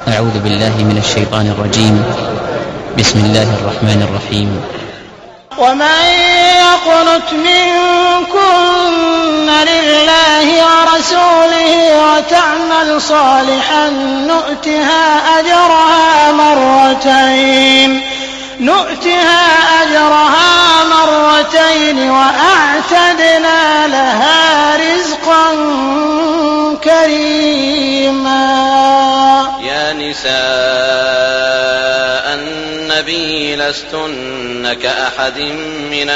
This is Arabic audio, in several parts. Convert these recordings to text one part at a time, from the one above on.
أعوذ بالله من الشيطان الرجيم. بسم الله الرحمن الرحيم. ومن يقنت منكن لله ورسوله وتعمل صالحا نؤتها أجرها مرتين وأعتدنا لها رزقا كريما. يا نساء النبي لستن كأحد من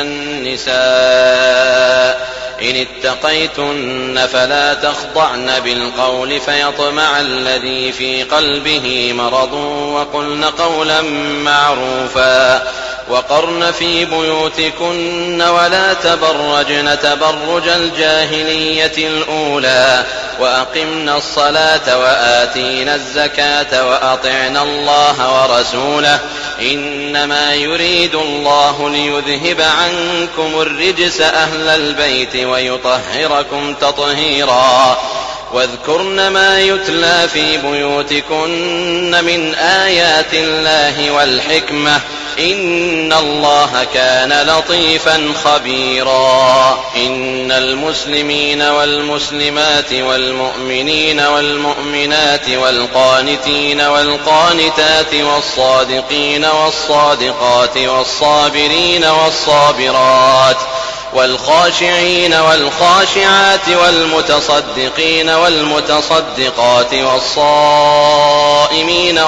النساء إن اتقيتن فلا تخضعن بالقول فيطمع الذي في قلبه مرض وقلن قولا معروفا وقرن في بيوتكن ولا تبرجن تبرج الجاهلية الأولى وأقمنا الصلاة وآتينا الزكاة وأطعنا الله ورسوله إنما يريد الله ليذهب عنكم الرجس أهل البيت ويطهركم تطهيرا واذكرن ما يتلى في بيوتكن من آيات الله والحكمة إن الله كان لطيفا خبيرا. إن المسلمين والمسلمات والمؤمنين والمؤمنات والقانتين والقانتات والصادقين والصادقات والصابرين والصابرات والخاشعين والخاشعات والمتصدقين والمتصدقات والصائمين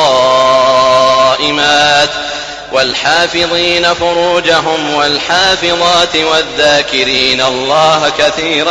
والصائمات والحافظين فروجهم والحافظات والذاكرين الله كثيرا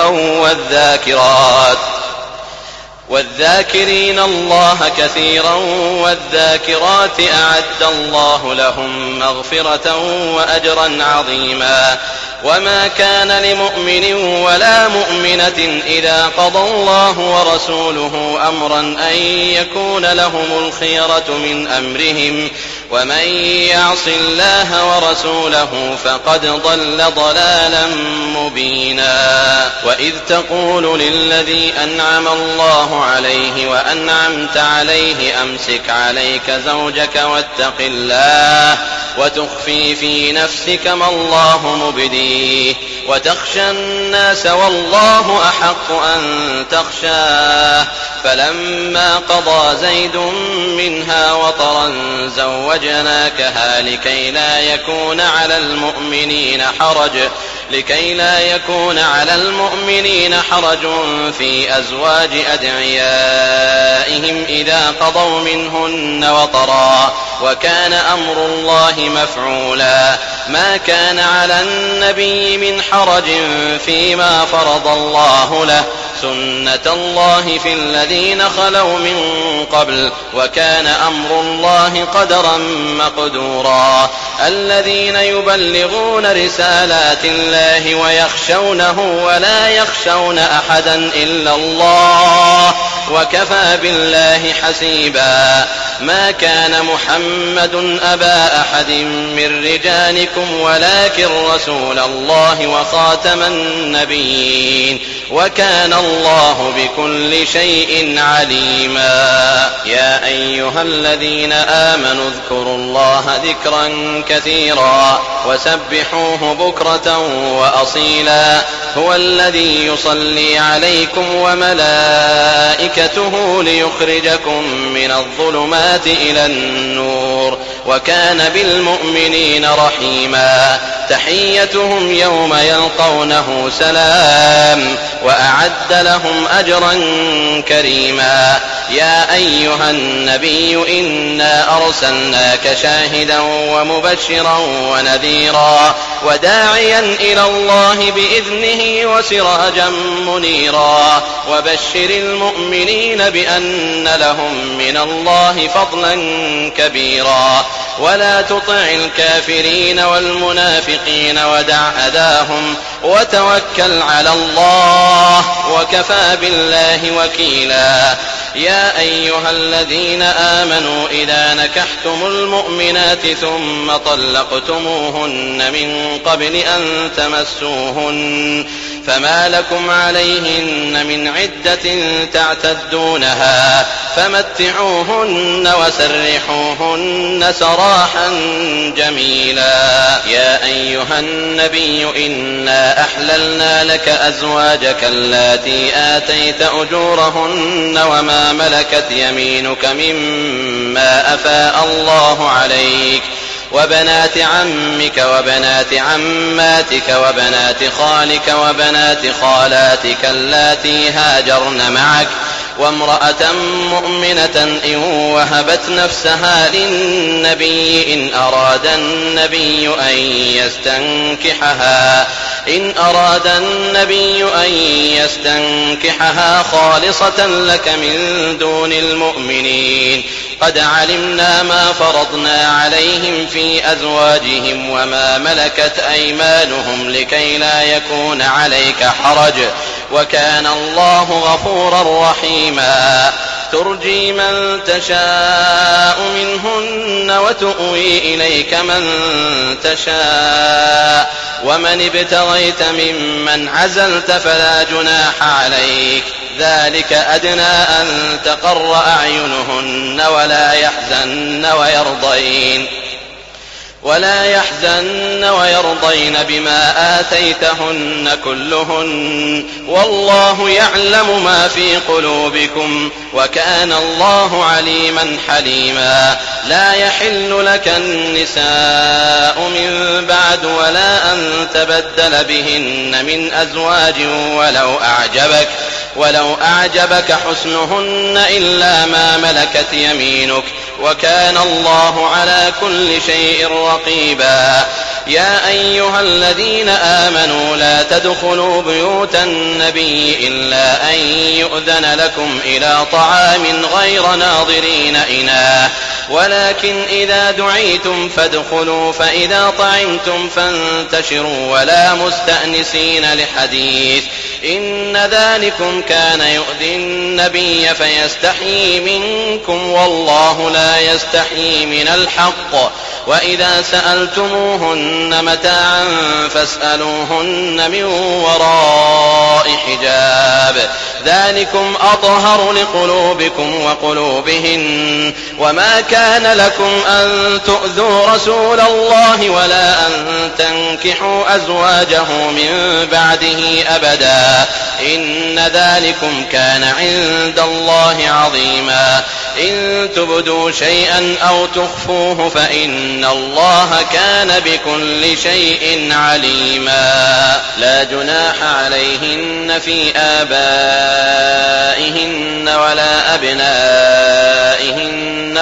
والذاكرين الله كثيرا والذاكرات أعد الله لهم مغفرة وأجرا عظيما. وما كان لمؤمن ولا مؤمنة إذا قضى الله ورسوله أمرا أن يكون لهم الخيرة من أمرهم ومن يعص الله ورسوله فقد ضل ضلالا مبينا. وإذ تقول للذي أنعم الله عليه وأنعمت عليه أمسك عليك زوجك واتق الله وتخفي في نفسك ما الله مبديه وتخشى الناس والله أحق أن تخشاه فلما قضى زيد منها وطرا زوجناكها لكي لا يكون على المؤمنين حرج في أزواج أدعيائهم إذا قضوا منهن وطرا وكان أمر الله مفعولا. ما كان على النبي من حرج فيما فرض الله له سنة الله في الذين خلوا من قبل وكان أمر الله قدرا مقدورا. الذين يبلغون رسالات الله ويخشونه ولا يخشون أحدا إلا الله وكفى بالله حسيبا. ما كان محمد أبا أحد من رجالكم ولكن رسول الله وخاتم النبيين وكان الله بكل شيء عليما. يا أيها الذين آمنوا اذكروا الله ذكرا كثيرا وسبحوه بكرة وأصيلا. هو الذي يصلي عليكم وملائكته ليخرجكم من الظلمات إلى النور وكان بالمؤمنين رحيما. تحيتهم يوم يلقونه سلام وأعد لهم أجرا كريما. يا أيها النبي إنا أرسلناك شاهدا ومبشرا ونذيرا وداعيا إلى الله بإذنه وسراجا منيرا وبشر المؤمنين بأن لهم من الله فضلا كبيرا. ولا تطع الكافرين والمنافقين ودع أذاهم وتوكل على الله وكفى بالله وكيلا. يا أيها الذين آمنوا إذا نكحتم المؤمنات ثم طلقتموهن من قبل أن تمسوهن فما لكم عليهن من عدة تعتدونها فمتعوهن وسرحوهن سراحا جميلا. يا أيها النبي إنا أحللنا لك أزواجك اللاتي آتيت أجورهن وما ملكت يمينك مما أفاء الله عليك وبنات عمك وبنات عماتك وبنات خالك وبنات خالاتك اللاتي هاجرن معك وامرأة مؤمنة إن وهبت نفسها للنبي إن أراد النبي أن يستنكحها خالصة لك من دون المؤمنين. قد علمنا ما فرضنا عليهم في أزواجهم وما ملكت أيمانهم لكي لا يكون عليك حرج وكان الله غفورا رحيما. ترجي من تشاء منهن وتؤوي إليك من تشاء ومن ابتغيت ممن عزلت فلا جناح عليك. ذلك أدنى أن تقر أعينهن ولا يحزن ويرضين بما آتيتهن كلهن والله يعلم ما في قلوبكم وكان الله عليما حليما. لا يحل لك النساء من بعد ولا أن تبدل بهن من أزواج ولو أعجبك حسنهن إلا ما ملكت يمينك وكان الله على كل شيء رقيبا. يا أيها الذين آمنوا لا تدخلوا بيوت النبي إلا أن يؤذن لكم إلى طعام غير ناظرين إناه ولكن إذا دعيتم فادخلوا فإذا طعمتم فانتشروا ولا مستأنسين لحديث إن ذلكم كان يؤذي النبي فيستحيي منكم والله لا يستحيي من الحق. وإذا سألتموهن متاعا فاسألوهن من وراء حجاب ذلكم أطهر لقلوبكم وقلوبهن. وما كان لكم أن تؤذوا رسول الله ولا أن تنكحوا أزواجه من بعده أبدا إن ذلكم كان عند الله عظيما. إن تبدوا شيئا أو تخفوه فإن الله كان بكل شيء عليما. لا جناح عليهن في آبائهن ولا أبنائهن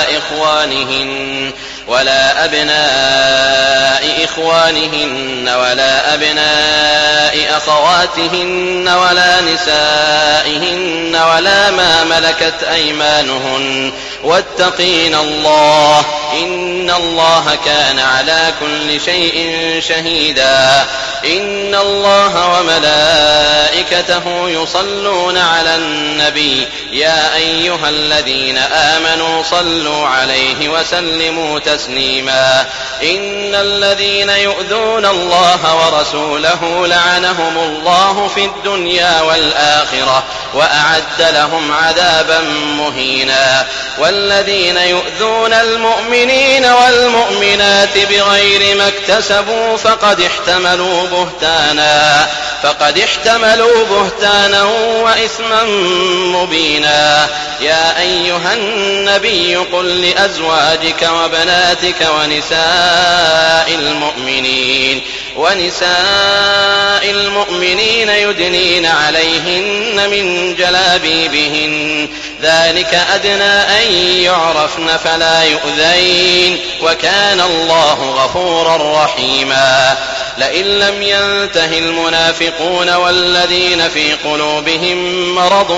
ولا أبناء إخوانهن ولا أبناء أخواتهن ولا نسائهن ولا ما ملكت أيمانهن واتقين الله إن الله كان على كل شيء شهيدا. إن الله وملائكته يصلون على النبي يا أيها الذين آمنوا صلوا عليه وسلموا تسليما. إن الذين يؤذون الله ورسوله لعنهم الله في الدنيا والآخرة وأعد لهم عذابا مهينا. والذين يؤذون المؤمنين والمؤمنات بغير ما اكتسبوا فقد احتملوا بهتانا وإثما مبينا. يا أيها النبي قل لأزواجك وبناتك ونساء المؤمنين يدنين عليهن من جلابيبهن ذلك أدنى أن يعرفن فلا يؤذين وكان الله غفورا رحيما. لئن لم ينته المنافقون والذين في قلوبهم مرض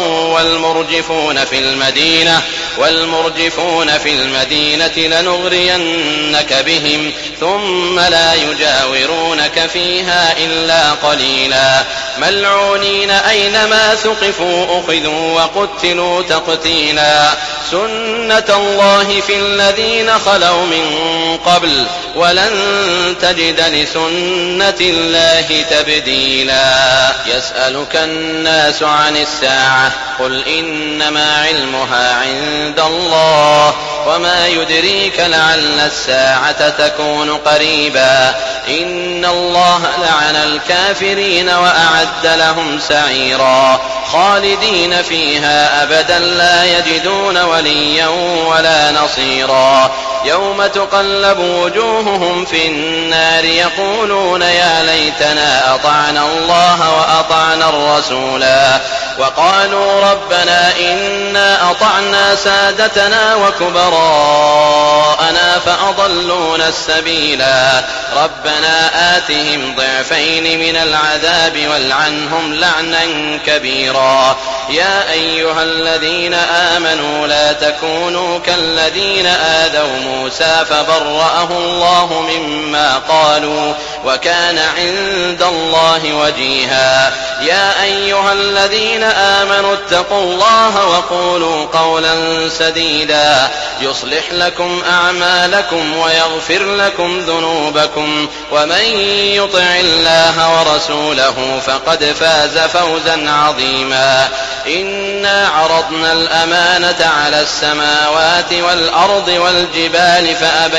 والمرجفون في المدينة لنغرينك بهم ثم لا يجاورونك فيها إلا قليلا. ملعونين أينما ثقفوا أخذوا وقتلوا تقتيلا سنة الله في الذين خلوا من قبل ولن تجد لسنة الله تبديلا يسألك الناس عن الساعة قل إنما علمها عند الله وما يدريك لعل الساعة تكون قريبا إن الله لعن الكافرين وأعد لهم سعيرا خالدين فيها أبدا لا يجدون وليا ولا نصيرا يوم تقلب وجوههم في النار يقولون يا ليتنا أطعنا الله وأطعنا الرسولا وقالوا ربنا إنا أطعنا سادتنا وكبراءنا فأضلونا السبيلا ربنا آتهم ضعفين من العذاب والعنهم لعنا كبيرا يا أيها الذين آمنوا لا تكونوا كالذين آذوا موسى فبرأه الله مما قالوا وكان عند الله وجيها يا أيها الذين آمنوا اتقوا الله وقولوا قولا سديدا يصلح لكم أعمالكم ويغفر لكم ذنوبكم ومن يطع الله ورسوله فقد فاز فوزا عظيما إنا عرضنا الأمانة على السماوات والأرض والجبال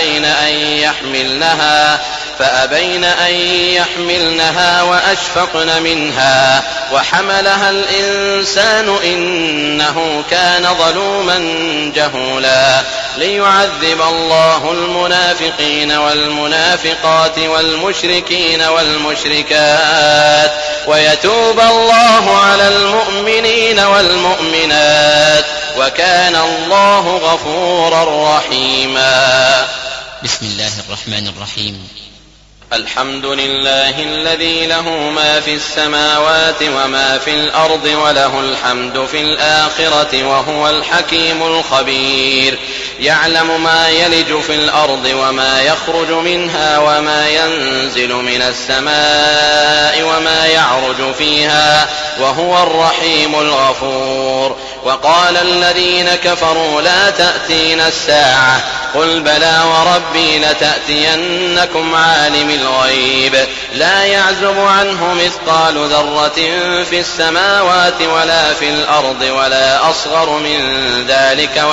فأبين أن يحملنها وأشفقن منها وحملها الإنسان إنه كان ظلوما جهولا ليعذب الله المنافقين والمنافقات والمشركين والمشركات ويتوب الله على المؤمنين والمؤمنات وكان الله غفورا رحيما. بسم الله الرحمن الرحيم. الحمد لله الذي له ما في السماوات وما في الأرض وله الحمد في الآخرة وهو الحكيم الخبير يعلم ما يلج في الأرض وما يخرج منها وما ينزل من السماء وما يعرج فيها وهو الرحيم الغفور. وقال الذين كفروا لا تأتينا الساعة قل بلى وربي لتأتينكم عالم الغيب لا يعزب عنه مثقال ذرة في السماوات ولا في الأرض ولا أصغر من ذلك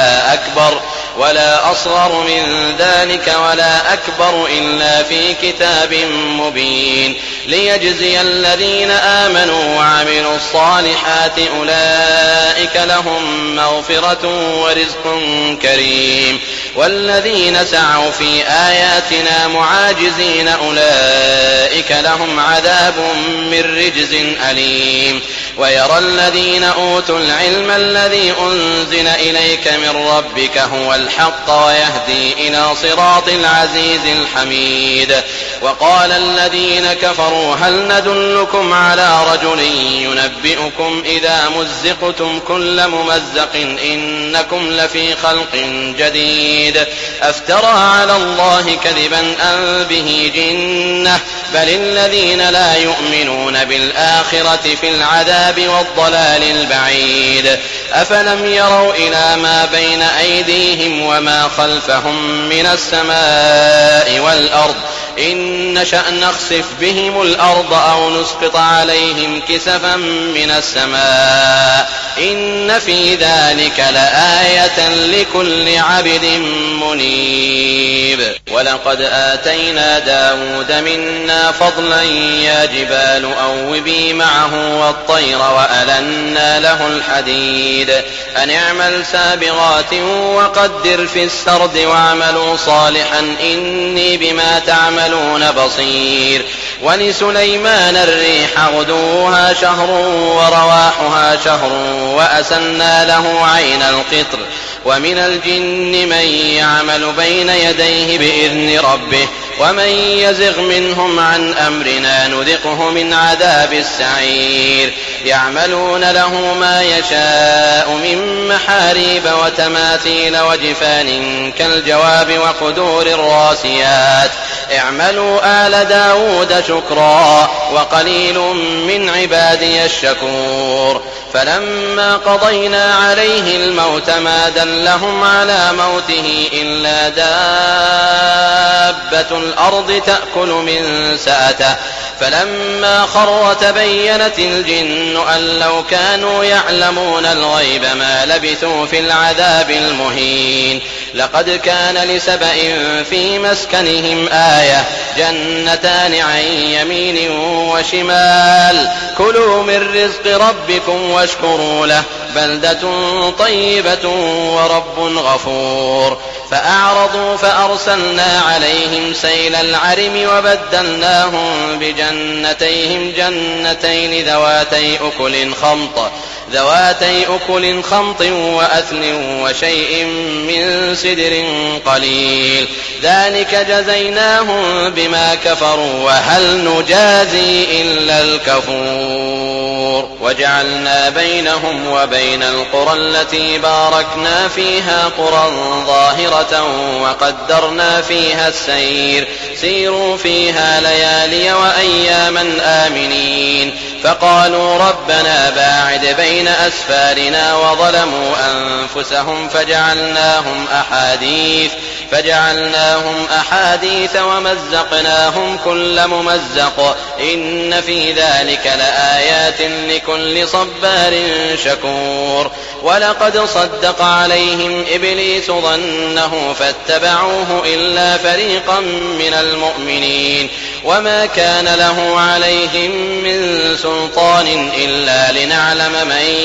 ولا أكبر إلا في كتاب مبين ليجزي الذين آمنوا وعملوا الصالحات أولئك لهم مغفرة ورزق كريم والذين سعوا في آياتنا معاجزين أولئك لهم عذاب من رجز أليم. ويرى الذين أوتوا العلم الذي أنزل إليك من ربك هو الحق ويهدي إلى صراط العزيز الحميد. وقال الذين كفروا هل ندلكم على رجل ينبئكم إذا مزقتم كل ممزق إنكم لفي خلق جديد أفترى على الله كذبا أم به جنة بل الذين لا يؤمنون بالآخرة في العذاب والضلال البعيد. أفلم يروا إلى ما بين أيديهم وما خلفهم من السماء والأرض إن نشأ نخسف بهم الأرض أو نسقط عليهم كسفا من السماء إن في ذلك لآية لكل عبد منيب. ولقد آتينا داود منا فضلا يا جبال أوبي معه والطير وألنا له الحديد أن اعمل سابغات وقدر في السرد واعملوا صالحا إني بما تعملون بصير. ولسليمان الريح غدوها شهر ورواحها شهر وأسلنا له عين القطر ومن الجن من يعمل بين يديه بإذن ربه ومن يزغ منهم عن أمرنا نذقه من عذاب السعير. يعملون له ما يشاء من محاريب وتماثيل وجفان كالجواب وقدور الراسيات اعملوا آل داود شكرا وقليل من عبادي الشكور. فلما قضينا عليه الموت ما دلهم على موته إلا دابة الأرض تأكل من سأته فلما خر تبينت الجن أن لو كانوا يعلمون الغيب ما لبثوا في العذاب المهين. لقد كان لسبأ في مسكنهم آية جنتان عن يمين وشمال كلوا من رزق ربكم واشكروا له بلدة طيبة ورب غفور. فأعرضوا فأرسلنا عليهم سيل العرم وبدلناهم بجنتيهم جنتين ذواتي أكل خمط وأثل وشيء من سدر قليل ذلك جزيناهم بما كفروا وهل نجازي إلا الكفور. وجعلنا بينهم وبين القرى التي باركنا فيها قرى ظاهرة وقدرنا فيها السير سيروا فيها ليالي وأياما آمنين. فقالوا ربنا باعد بين أسفارنا وظلموا أنفسهم فجعلناهم أحاديث ومزقناهم كل ممزق إن في ذلك لآيات لكل صبار شكور. ولقد صدق عليهم إبليس ظنه فاتبعوه إلا فريقا من المؤمنين وما كان له عليهم من سلطان إلا لنعلم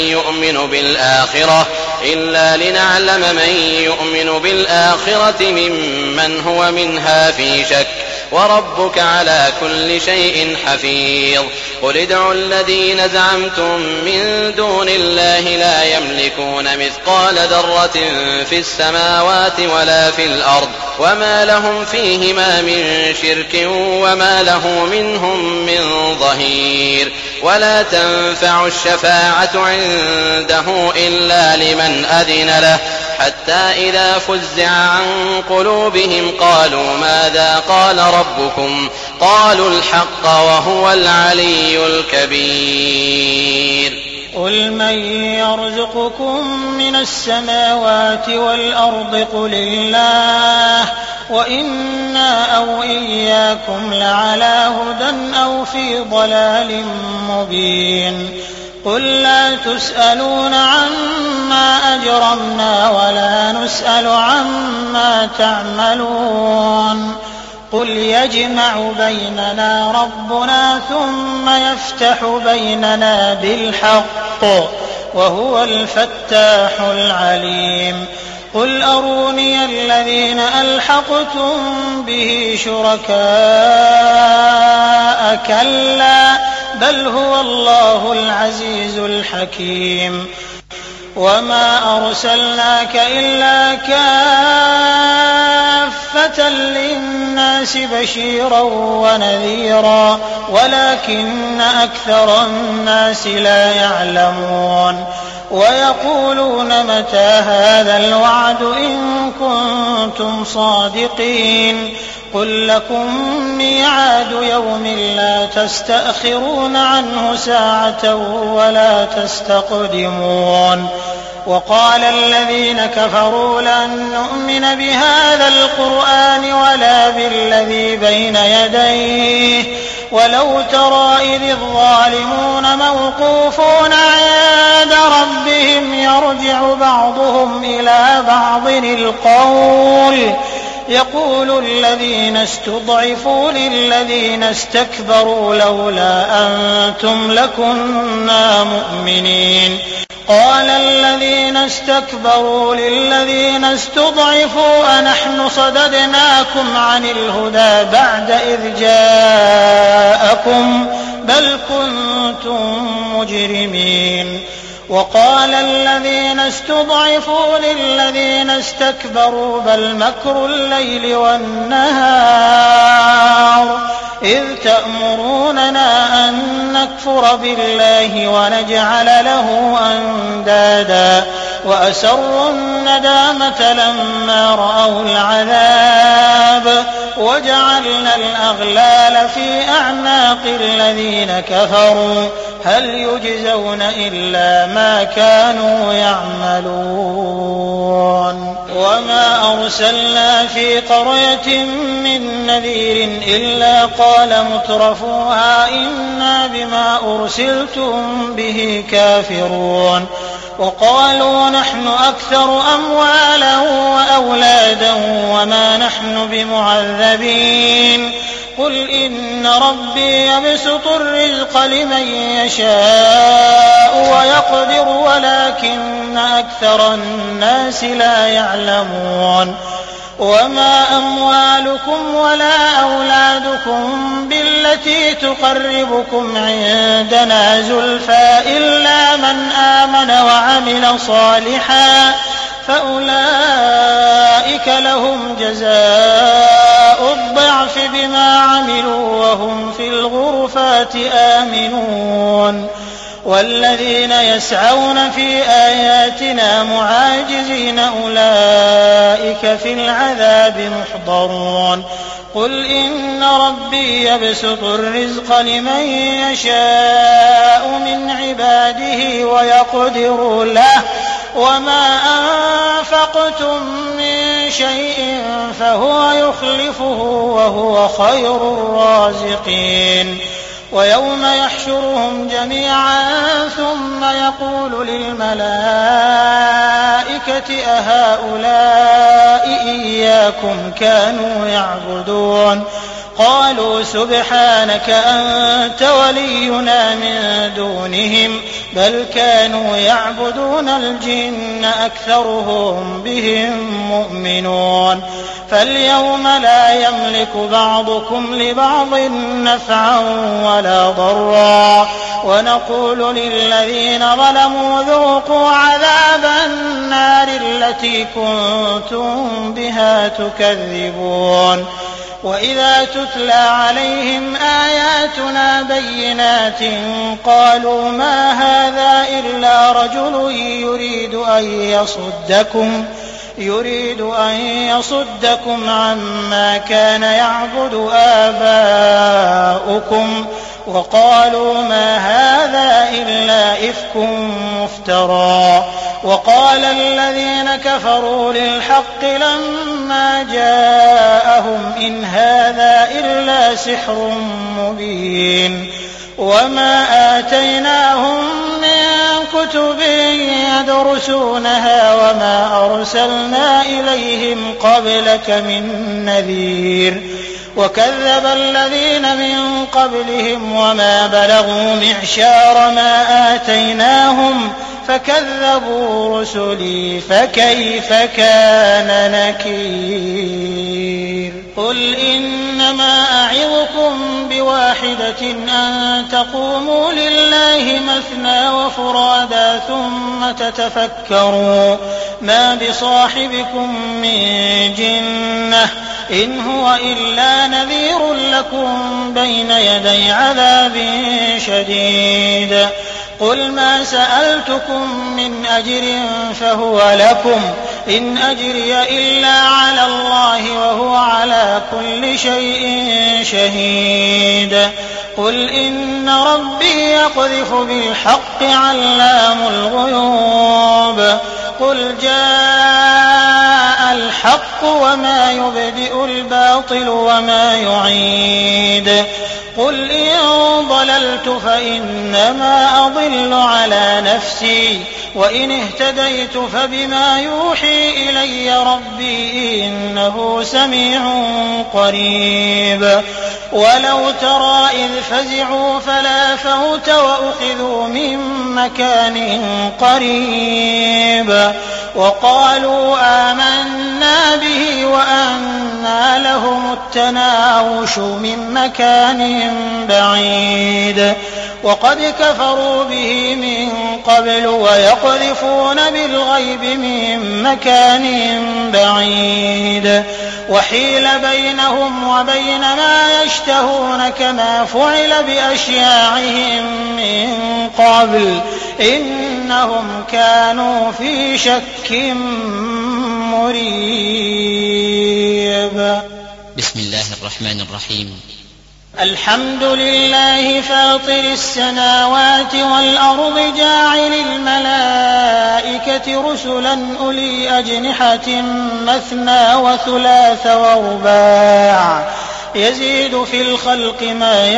من يؤمن بالآخرة ممن هو منها في شك وربك على كل شيء حفيظ. قل ادعوا الذين زعمتم من دون الله لا يملكون مثقال ذرة في السماوات ولا في الأرض وما لهم فيهما من شرك وما له منهم من ظهير. ولا تنفع الشفاعة عنده إلا لمن أذن له حتى إذا فزع عن قلوبهم قالوا ماذا قال ربكم قالوا الحق وهو العلي الكبير. قل من يرزقكم من السماوات والأرض قل الله وإنا أو إياكم لعلى هدى أو في ضلال مبين. قل لا تسألون عما أجرمنا ولا نسأل عما تعملون. قل يجمع بيننا ربنا ثم يفتح بيننا بالحق وهو الفتاح العليم. قل أروني الذين ألحقتم به شركاء كلا بل هو الله العزيز الحكيم. وما أرسلناك إلا كافة للناس بشيرا ونذيرا ولكن أكثر الناس لا يعلمون. ويقولون متى هذا الوعد إن كنتم صادقين. قل لكم ميعاد يوم لا تستأخرون عنه ساعة ولا تستقدمون. وقال الذين كفروا لن نؤمن بهذا القرآن ولا بالذي بين يديه ولو ترى إذ الظالمون موقوفون عند ربهم يرجع بعضهم إلى بعض القول يقول الذين استضعفوا للذين استكبروا لولا أنتم لكنا مؤمنين. قال الذين استكبروا للذين استضعفوا أنحن صددناكم عن الهدى بعد إذ جاءكم بل كنتم مجرمين. وقال الذين استضعفوا للذين استكبروا بل مكر الليل والنهار إذ تأمروننا أن نكفر بالله ونجعل له أندادا وأسروا الندامة لما رأوا العذاب وجعلنا الأغلال في أعناق الذين كفروا هل يجزون إلا ما كانوا يعملون وما أرسلنا في قرية من نذير إلا قال مترفوها إنا بما أرسلتم به كافرون وقالوا نحن أكثر أموالا وأولادا وما نحن بمعذبين قل إن ربي يبسط الرزق لمن يشاء ويقدر ولكن أكثر الناس لا يعلمون وما أموالكم ولا أولادكم بالتي تقربكم عندنا زلفى إلا من آمن وعمل صالحا فأولئك لهم جزاء الضعف بما عملوا وهم في الغرفات آمنون والذين يسعون في آياتنا معاجزين أولئك في العذاب محضرون قل إن ربي يبسط الرزق لمن يشاء من عباده ويقدر له وما أنفقتم من شيء فهو يخلفه وهو خير الرازقين ويوم يحشرهم جميعا ثم يقول للملائكة أهؤلاء إياكم كانوا يعبدون قالوا سبحانك أنت ولينا من دونهم بل كانوا يعبدون الجن أكثرهم بهم مؤمنون فاليوم لا يملك بعضكم لبعض نفعا ولا ضرا ونقول للذين ظلموا ذوقوا عذاب النار التي كنتم بها تكذبون وإذا تتلى عليهم آياتنا بينات قالوا ما هذا إلا رجل يريد أن يصدكم عما كان يعبد آباؤكم وقالوا ما هذا إلا إفك مفترى وقال الذين كفروا للحق لما جاءهم إن هذا إلا سحر مبين وما آتيناهم من كتب يدرسونها وما أرسلنا إليهم قبلك من نذير وكذب الذين من قبلهم وما بلغوا معشار ما آتيناهم فكذبوا رسلي فكيف كان نكير قل إنما أعظكم بواحدة أن تقوموا لله مثنى وفرادا ثم تتفكروا ما بصاحبكم من جنة إن هو إلا نذير لكم بين يدي عذاب شديد قل ما سألتكم من أجر فهو لكم إن أجري إلا على الله وهو على كل شيء شهيد قل إن ربي يقذف بالحق علام الغيوب قل جاء الحق وما يبدئ الباطل وما يعيد قل إن ضللت فإنما أضل على نفسي وإن اهتديت فبما يوحي إلي ربي إنه سميع قريب ولو ترى إذ فزعوا فلا فوت وأخذوا من مكان قريب وقالوا آمنا به وأنى لهم التناوش من مكان بعيد وقد كفروا به من قبل ويقذفون بالغيب من مكان بعيد وحيل بينهم وبين ما يشتهون كما فعل بأشياعهم من قبل إنهم كانوا في شك مريب. بسم الله الرحمن الرحيم. الحمد لله فاطر السماوات والأرض جاعل الملائكة رسلا أولي أجنحة مثنى وثلاث ورباع يزيد في الخلق ما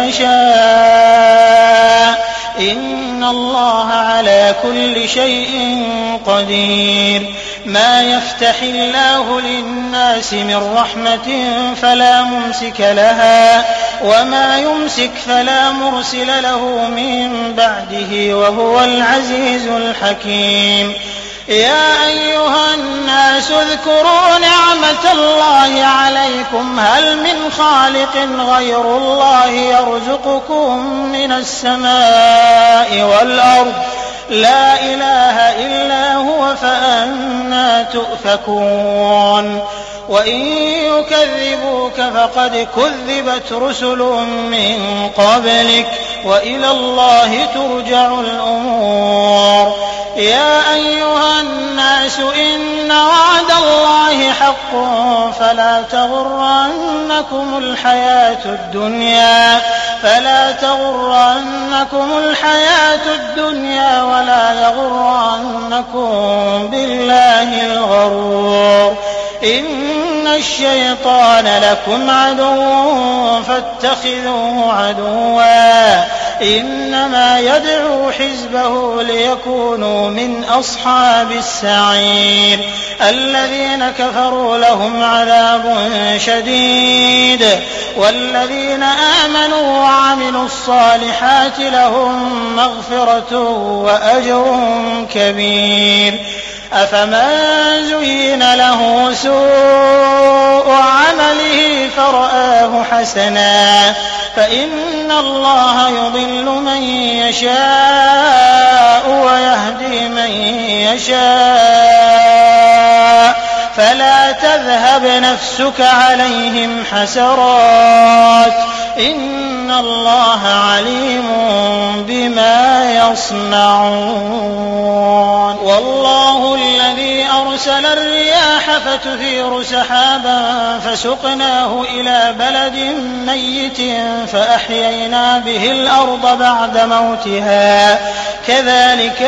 يشاء إن الله على كل شيء قدير. ما يفتح الله للناس من رحمة فلا ممسك لها وما يمسك فلا مرسل له من بعده وهو العزيز الحكيم. يا أيها الناس اذكروا نعمة الله عليكم هل من خالق غير الله يرزقكم من السماء والأرض لا إله إلا هو فأنى تؤفكون. وإن يكذبوك فقد كذبت رسل من قبلك وإلى الله ترجع الأمور. يا أيها الناس إن وعد الله حق فلا تغرنكم الحياة الدنيا ولا يغرنكم بالله الغرور. إن الشيطان لكم عدو فاتخذوه عدوا إنما يدعو حزبه ليكونوا من أصحاب السعير. الذين كفروا لهم عذاب شديد والذين آمنوا وعملوا الصالحات لهم مغفرة وأجر كبير. أفمن زين له سوء عمله فرآه حسنا فإن الله يضل من يشاء ويهدي من يشاء فلا تذهب نفسك عليهم حسرات إن الله عليم بما يصنعون. والله الذي أرسل الرياح فتثير سحابا فسقناه إلى بلد ميت فأحيينا به الأرض بعد موتها كذلك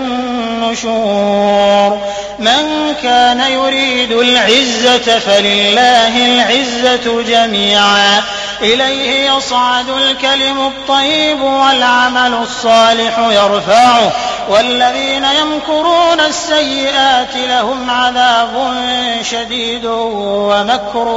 النشور. من كان يريد العزة فلله العزة جميعا إليه يصعد الكلم الطيب والعمل الصالح يرفعه والذين يمكرون السيئات لهم عذاب شديد ومكر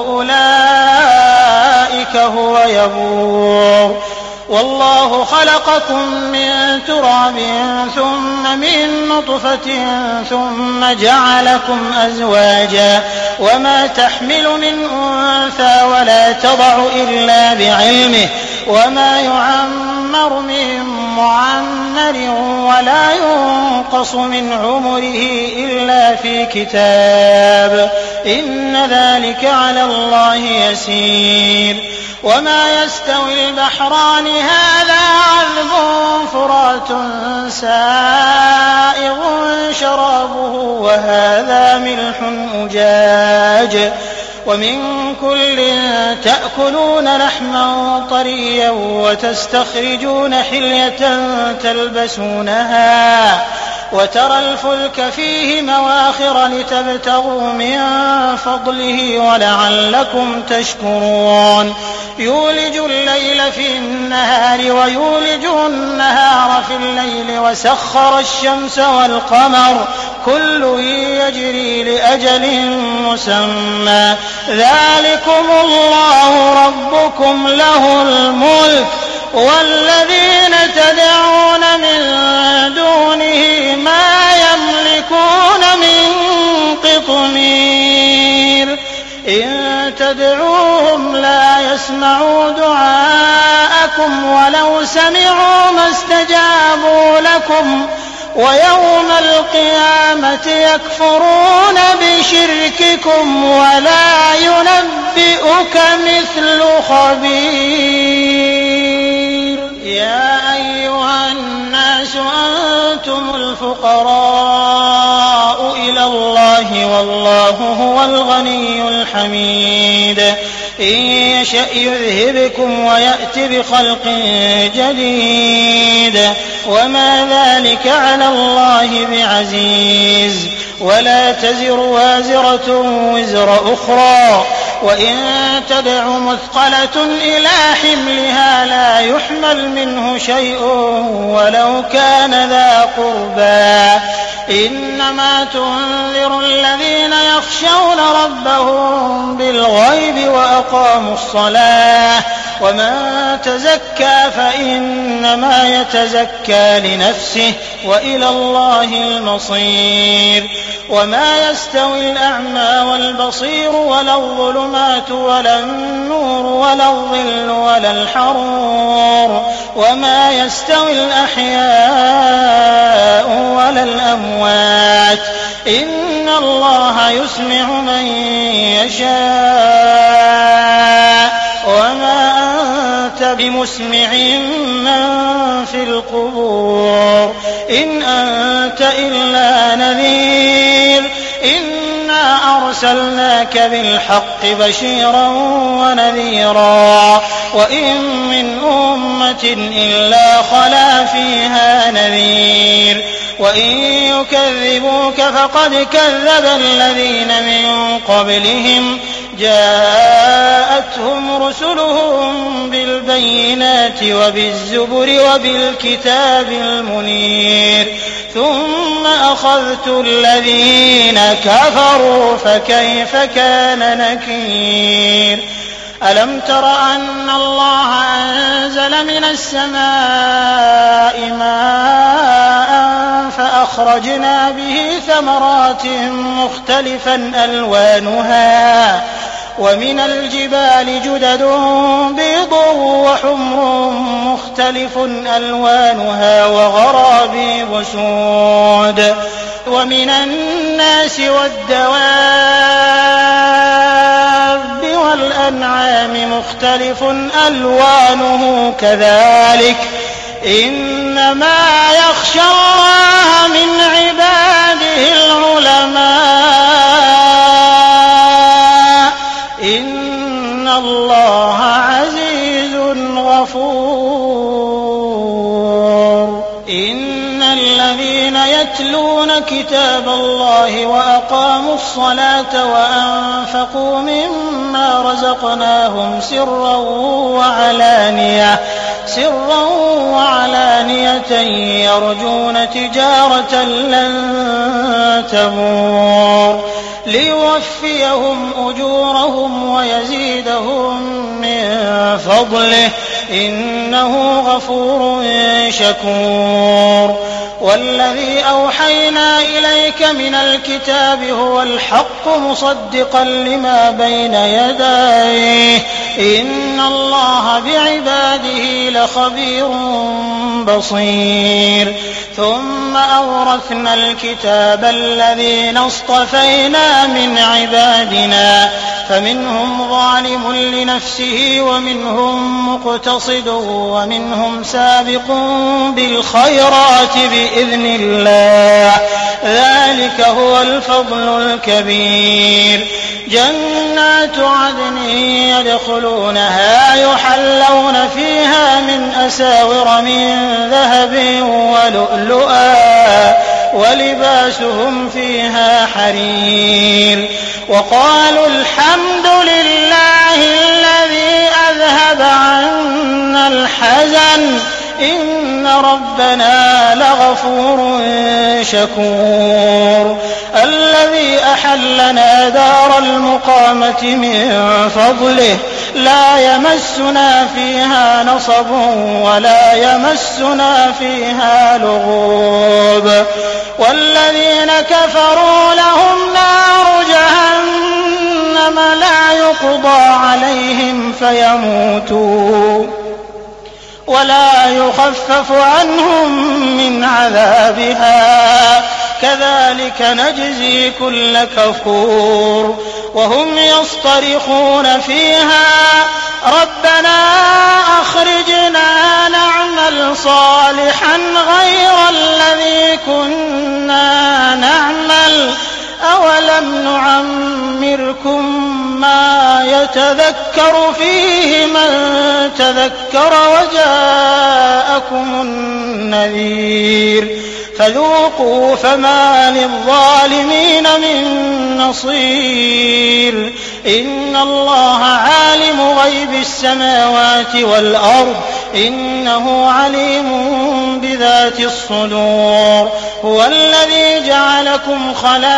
أولئك هو يبور. والله خلقكم من تراب ثم من نطفة ثم جعلكم أزواجا وما تحمل من أنثى ولا تضع إلا بعلمه وما يعمر من معمر ولا ينقص من عمره إلا في كتاب إن ذلك على الله يسير. وما يستوي البحران هذا عذب فرات سائغ شرابه وهذا ملح أجاج ومن كل تأكلون لحما طريا وتستخرجون حلية تلبسونها وترى الفلك فيه مواخر لتبتغوا من فضله ولعلكم تشكرون. يولج الليل في النهار ويولج النهار في الليل وسخر الشمس والقمر كل يجري لأجل مسمى ذلكم الله ربكم له الملك والذين تدعون من دونه ما يملكون من قطمير إن تدعوهم لا يسمعوا دعاءكم ولو سمعوا ما استجابوا لكم ويوم القيامة يكفرون بشرككم ولا ينبئك مثل خبير. يا أيها الناس أنتم الفقراء إلى الله والله هو الغني الحميد إن يشأ يذهبكم ويأت بخلق جديد وما ذلك على الله بعزيز. ولا تزر وازرة وزر أخرى وإن تدع مثقلة إلى حملها لا يحمل منه شيء ولو كان ذا قربى إنما تنذر الذين يخشون ربهم بالغيب وأقاموا الصلاة ومن تزكى فإنما يتزكى لنفسه وإلى الله المصير. وما يستوي الأعمى والبصير ولا الظلمات ولا النور ولا الظل ولا الحرور وما يستوي الأحياء ولا الأموات إن الله يسمع من يشاء وما أنت بمسمع من في القبور إن أنت إلا نذير إنا أرسلناك بالحق بشيرا ونذيرا وإن من أمة إلا خلا فيها نذير وإن يكذبوك فقد كذب الذين من قبلهم جاءتهم رسلهم بالبينات وبالزبر وبالكتاب المنير ثم أخذت الذين كفروا فكيف كان نكير. ألم تر أن الله أنزل من السماء ماء فأخرجنا به ثمرات مختلفا ألوانها ومن الجبال جدد بيض وحمر مختلف ألوانها وغرابيب سود ومن الناس والدواب والأنعام مختلف ألوانه كذلك إنما يخشى الله من عباده العلماء إن الله عزيز غفور. إن الذين يتلون كتاب الله وأقاموا الصلاة وأنفقوا مما رزقناهم سرا وعلانية يرجون تجارة لن تبور ليوفيهم أجورهم ويزيدهم من فضله إنه غفور شكور. والذي أوحينا إليك من الكتاب هو الحق مصدقا لما بين يديه إن الله بعباده لخبير بصير. ثم أورثنا الكتاب الذين اصطفينا من عبادنا فمنهم ظالم لنفسه ومنهم مقتصد ومنهم سابق بالخيرات بإذن الله ذلك هو الفضل الكبير. جنات عدن يدخلونها يحلون فيها من أساور من ذهب ولؤلؤا ولباسهم فيها حرير. وقالوا الحمد لله الذي أذهب عنا الحزن إن ربنا لغفور شكور. الذي أحلنا دار المقامة من فضله لا يمسنا فيها نصب ولا يمسنا فيها لغوب. والذين كفروا لهم نار جهنم لا يقضى عليهم فيموتوا ولا يخفف عنهم من عذابها كذلك نجزي كل كفور. وهم يصطرخون فيها ربنا أخرجنا نعمل صالحا غير الذي كنا نعمل أولم نعمركم ما يتذكر فيه من تذكر وجاءكم النذير فذوقوا فما للظالمين من نصير إن الله عالم غيب السماوات والأرض إنه عليم بذات الصدور هو الذي جعلكم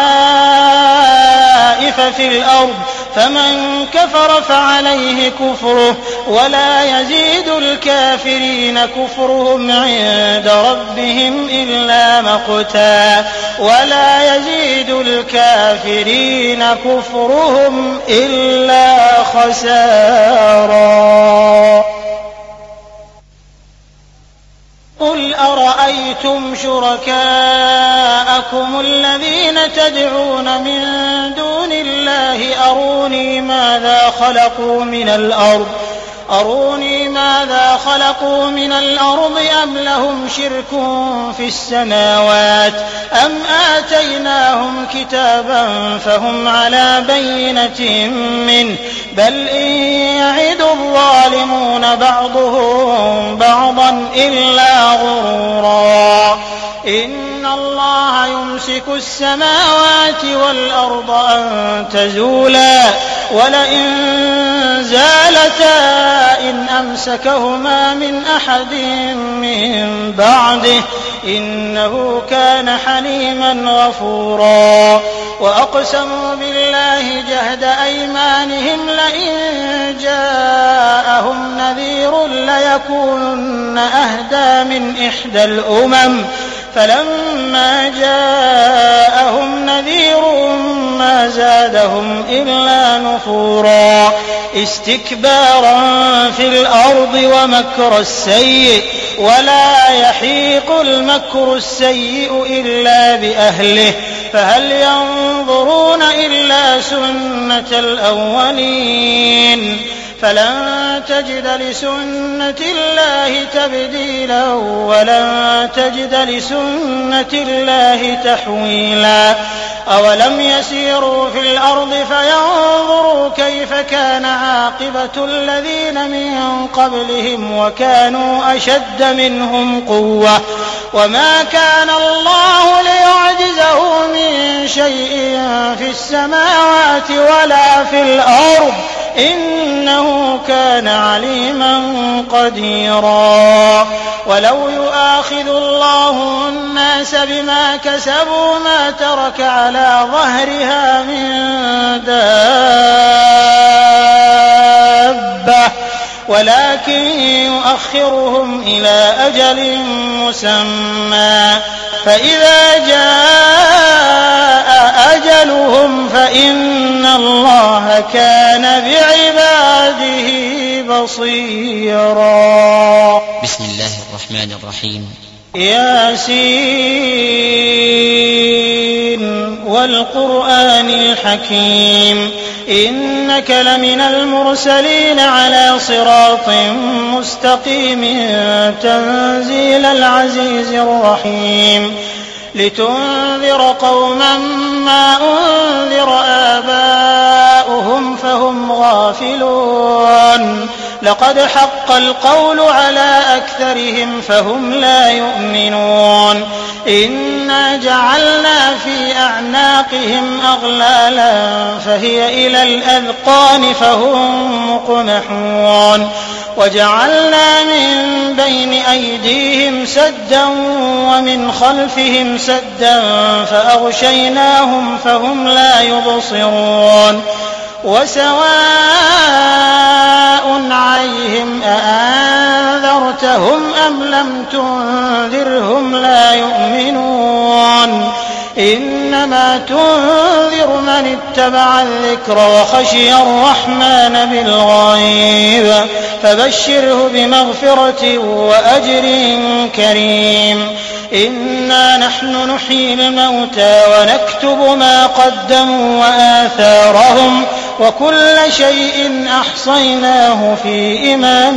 خلائف في الأرض فمن كفر فعليه كفره ولا يزيد الكافرين كفرهم عند ربهم إلا مقتا ولا يزيد الكافرين كفرهم إلا خسارا قل أرأيتم شركاءكم الذين تدعون من دون الله أروني ماذا خلقوا من الأرض أم لهم شرك في السماوات أم آتيناهم كتابا فهم على بينة منه بل إن يعد الظالمون بعضهم بعضا إلا غرورا إن الله يمسك السماوات والأرض أن تزولا ولئن زالتا إن أمسكهما من أحد من بعده إنه كان حليما غفورا وأقسموا بالله جهد أيمانهم لئن جاءهم نذير ليكونن أهدى من إحدى الأمم فلما جاءهم نذير ما زادهم إلا نفورا استكبارا في الأرض ومكر السيء ولا يحيق المكر السيء إلا بأهله فهل ينظرون إلا سنة الأولين فلن تجد لسنة الله تبديلا ولن تجد لسنة الله تحويلا أولم يسيروا في الأرض فينظروا كيف كان عاقبة الذين من قبلهم وكانوا أشد منهم قوة وما كان الله ليعجزه من شيء في السماوات ولا في الأرض إنه كان عليما قديرا ولو يؤاخذ الله الناس بما كسبوا ما ترك على ظهرها من دابة ولكن يؤخرهم إلى أجل مسمى فإذا جاء أجلهم فإن الله كان بعباده بصيرا بسم الله الرحمن الرحيم ياسين والقرآن الحكيم إنك لمن المرسلين على صراط مستقيم تنزيل العزيز الرحيم لتنذر قوما ما أنذر آباؤهم فهم غافلون لقد حق القول على أكثرهم فهم لا يؤمنون إنا جعلنا في أعناقهم أغلالا فهي إلى الأذقان فهم مقمحون وجعلنا من بين أيديهم سدا ومن خلفهم سدا فأغشيناهم فهم لا يبصرون وسواء عليهم أأنذرتهم أم لم تنذرهم لا يؤمنون إنما تنذر من اتبع الذكر وخشي الرحمن بالغيب فبشره بمغفرة وأجر كريم إنا نحن نحيي الموتى ونكتب ما قدموا وآثارهم وكل شيء أحصيناه في إمام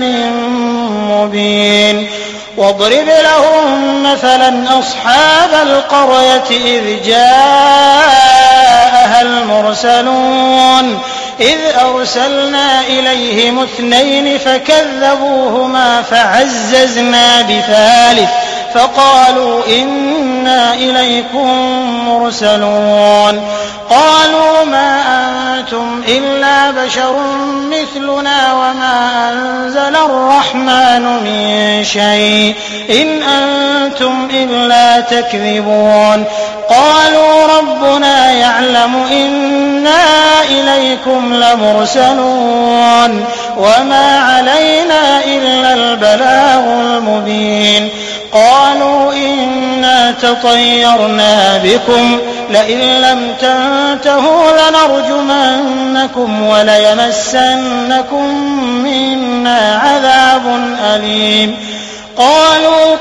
مبين واضرب لهم مثلا أصحاب القرية إذ جاءها المرسلون إذ أرسلنا إليهم 2 فكذبوهما فعززنا بثالث فقالوا إنا إليكم مرسلون قالوا ما أنتم إلا بشر مثلنا وما أنزل الرحمن من شيء إن أنتم إلا تكذبون قالوا ربنا يعلم إنا إليكم لمرسلون وما علينا إلا البلاغ المبين قالوا إنا تطيرنا بكم لئن لم تنتهوا لنرجمنكم وليمسنكم منا عذاب أليم قالوا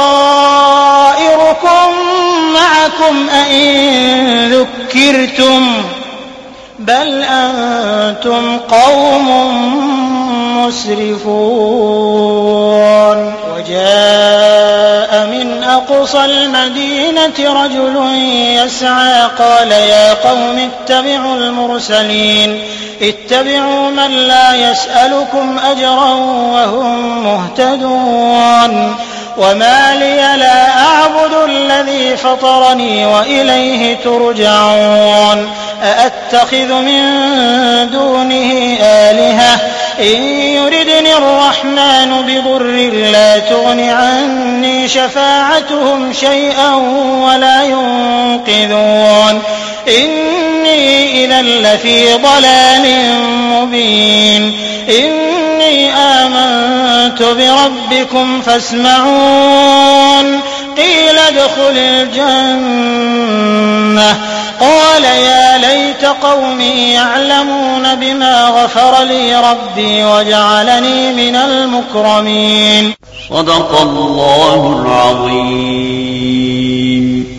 طائركم معكم أئن ذكرتم بل أنتم قوم مسرفون وجاء من أقصى المدينة رجل يسعى قال يا قوم اتبعوا المرسلين اتبعوا من لا يسألكم أجرا وهم مهتدون وما لي لا أعبد الذي فطرني وإليه ترجعون أأتخذ من دونه آلهة إن يردني الرحمن بضر لا تغن عني شفاعتهم شيئا ولا ينقذون إني إذا لفي ضلال مبين إني آمنت بربكم فاسمعون قيل ادخل الجنة قال يا ليت قومي يعلمون بما غفر لي ربي وجعلني من المكرمين. صدق الله العظيم.